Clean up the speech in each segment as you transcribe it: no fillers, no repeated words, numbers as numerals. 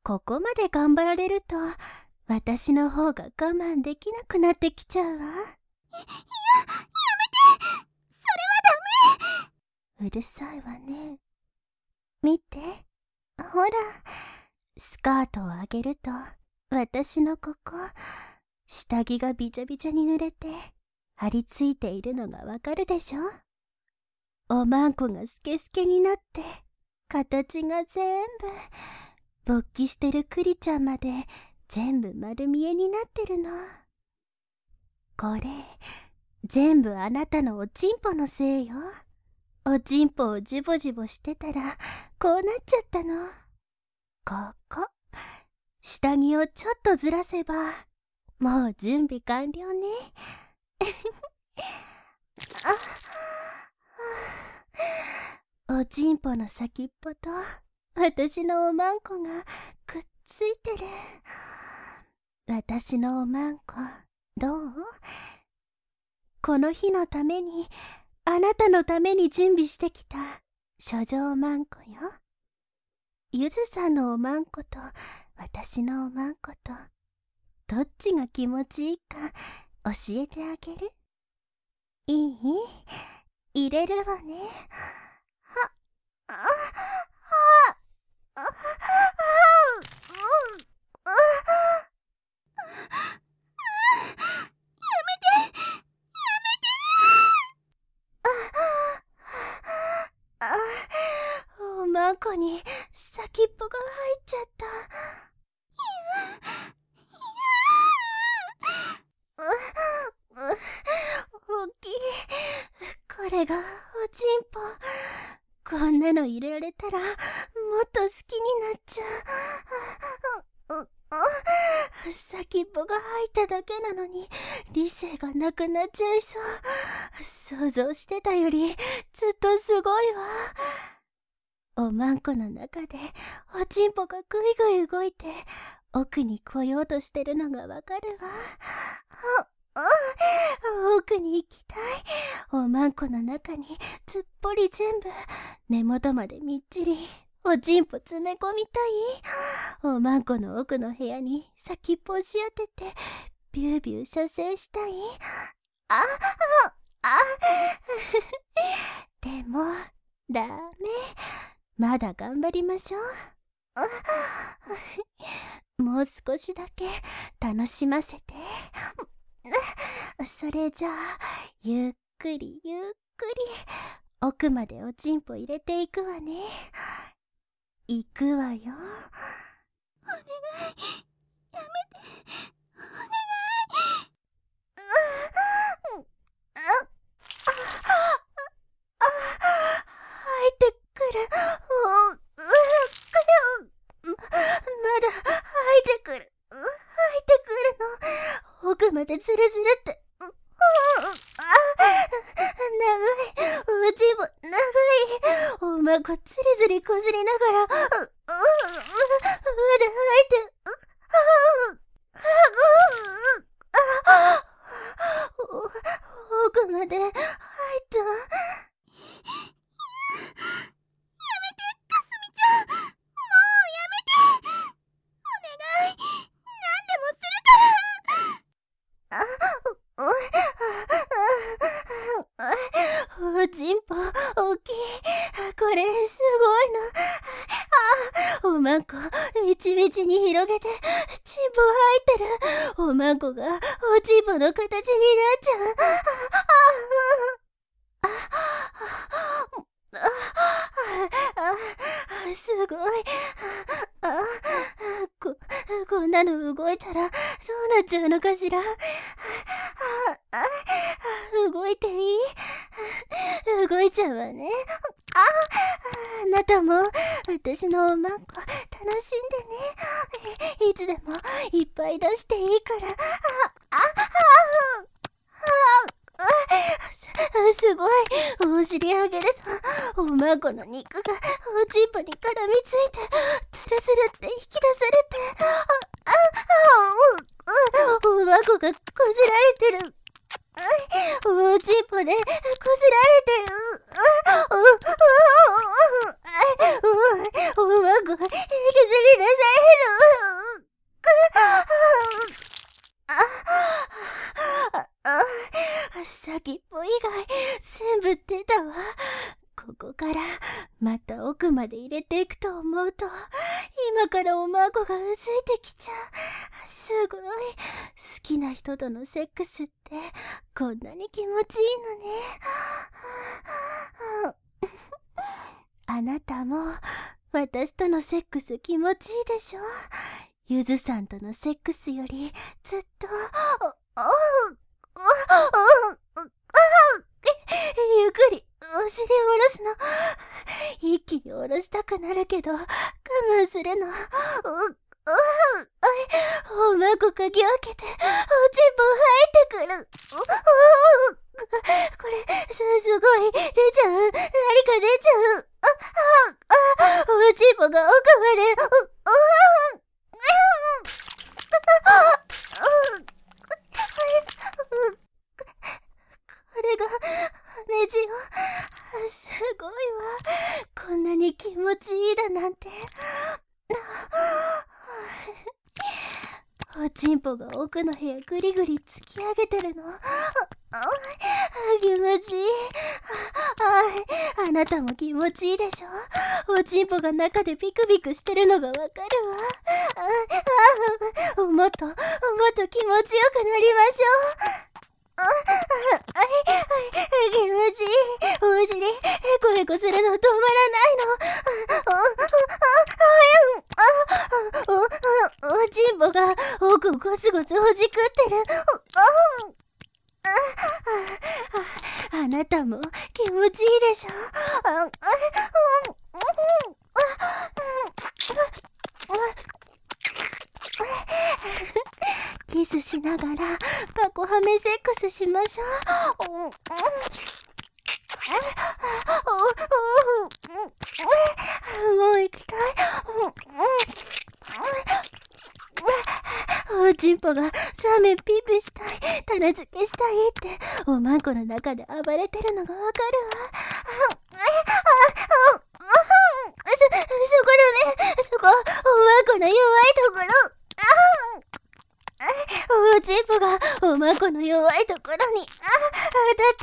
ここまで頑張られると、私の方が我慢できなくなってきちゃうわ。 やめて。それはダメ。 うるさいわね。見て。ほら、スカートを上げると、私のここ、下着がびちゃびちゃに濡れて、張り付いているのがわかるでしょ？おまんこがスケスケになって、形が全部、勃起してるクリちゃんまで全部丸見えになってるの。これ、全部あなたのおちんぽのせいよ。おちんぽをジュボジュボしてたら、こうなっちゃったの。ここ、下着をちょっとずらせば、もう準備完了ね。おちんぽの先っぽと私のおまんこがくっついてる。私のおまんこ、どう？この日のために、あなたのために準備してきた処女おまんこよ。ゆずさんのおまんこと私のおまんこと、どっちが気持ちいいか教えてあげる。いい？入れるわね。おまんこに先っぽが入っちゃった。大きい。これがおちんぽ。こんなの入れられたらもっと好きになっちゃう。先っぽが入っただけなのに理性がなくなっちゃいそう。想像してたよりずっとすごいわ。おまんこの中でおちんぽがぐいぐい動いて奥に来ようとしてるのがわかるわ。奥に行きたい。おまんこの中にすっぽり全部根元までみっちりおちんぽ詰め込みたい。おまんこの奥の部屋に先っぽ押し当ててビュービュー射精したい。でもダメ。まだ頑張りましょう。もう少しだけ楽しませて。それじゃあゆっくりゆっくり奥までおちんぽ入れていくわね。行くわよ。 お願い。やめて。お願い。 入ってくる。まだ入ってくる。入ってくるの。奥までズルズルって。長い。おちんぽ長い。おまんこズリズリこずりながらまだ入ってる。奥まで入った。 かすみちゃん、もうやめて。お願い。何でもするから。 おちんぽ大きい。これすごいの。おまんこみちみちに広げてちんぽ入ってる。おまんこがおちんぽの形になっちゃう。すごい。こんなの動いたらどうなっちゃうのかしら。動いていい？動いちゃうわね。あなたも私のおまんこ楽しんでね。いつでもいっぱい出していいから。すごい。お尻上げるとおまんこの肉がおちんぽに絡みついてツルツルって引き出されて、おまんこがこすられてる。おちんぽでこすられてる。おまんこ引きずり出される。 れていくと思うと、今からお孫がうずいてきちゃう。すごい。好きな人とのセックスってこんなに気持ちいいのね。あなたも私とのセックス気持ちいいでしょ？ゆずさんとのセックスよりずっとゆっくりお尻を下ろすの。一気に下ろしたくなるけど我慢するの。おまこかぎ分けておちんぽ入ってくる。これすごい出ちゃう。何か出ちゃう。おちんぽが奥までこれが目地を。すごいわ。こんなに気持ちいいだなんて。おちんぽが奥の部屋ぐりぐり突き上げてるの。気持ちいい。あなたも気持ちいいでしょ？おちんぽが中でビクビクしてるのがわかるわ。もっと気持ちよくなりましょう。気持ちいい。お尻ヘコヘコするの止まらないの。おちんぽが奥をゴツゴツほじくってる。あなたも気持ちいいでしょ？キスしながらパコハメセックスしましょう。もう行きたい。おちんぽがザーメンピーピーしたい、種付けしたいっておまんこの中で暴れてるのがわかるわ。そこだね。そこおまんこの弱いところ。おちんぽがおまんこの弱いところに当たって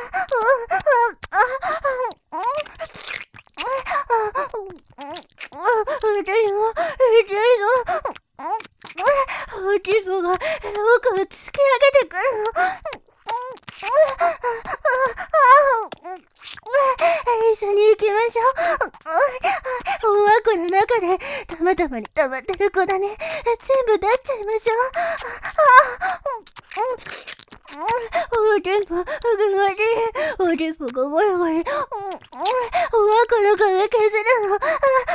おちんぽが奥を突き上げてくるの。一緒に行きましょう。おまんこの中でたまたまに溜まってる子だね。全部出しちゃいましょう。おちんぽがおちんぽがゴリゴリおまんこの髪削るの。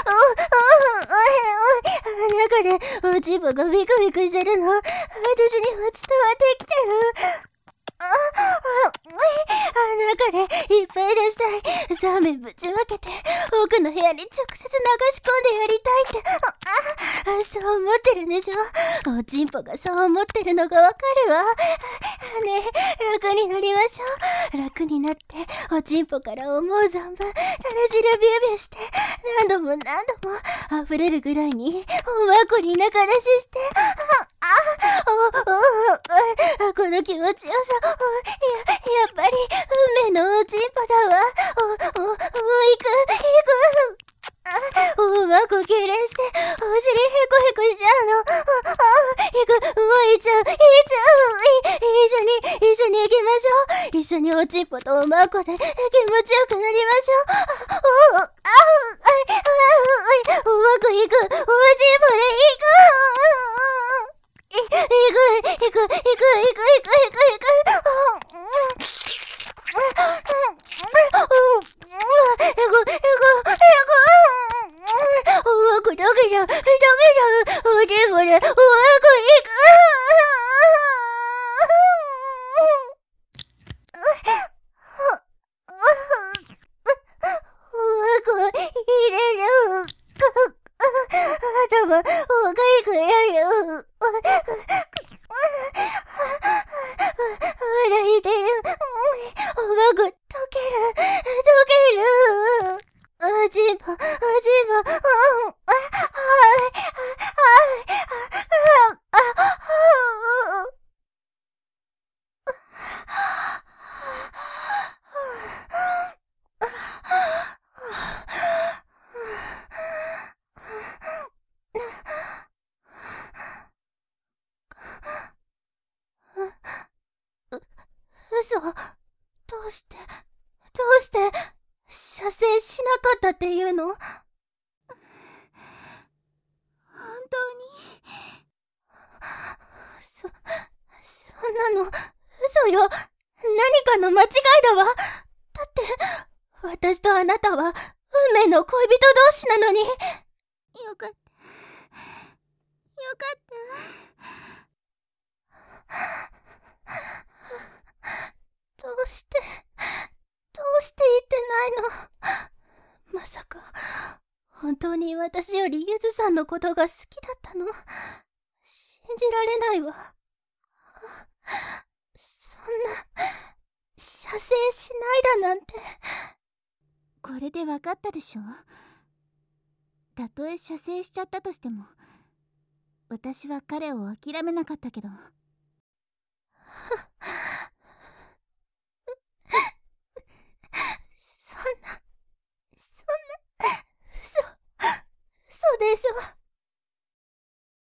中でおちんぽがビクビクしてるの。私には伝わってきてる。中でいっぱい出したい。ザーメンぶちまけて奥の部屋に直接流し込んでやりたいって。そう思ってるんでしょ？おちんぽがそう思ってるのがわかるわ。ねえ、楽になりましょう。楽になっておちんぽから思う存分種汁ビュービューして何度も何度も溢れるぐらいにおまんこに中出ししてこの気持ちよさ。やっぱり運命のおちんぽだわ。もう行く。おまんこ痙攣してお尻ヘコヘコしちゃうの。行く。行っちゃう。一緒に行きましょう。一緒におちんぽとおまんこで気持ちよくなりましょう。おまんこ行く。おちんぽで行く。 かったっていうの？ 本当に。 そんなの嘘よ。何かの間違いだわ。だって私とあなたは運命の恋人同士なのに。 よかった。よかった。 どうして言ってないの？まさか本当に私よりゆずさんのことが好きだったの？信じられないわ。そんな射精しないだなんて。 これで分かったでしょ。たとえ射精しちゃったとしても、私は彼を諦めなかったけど。 そんな嘘でしょ。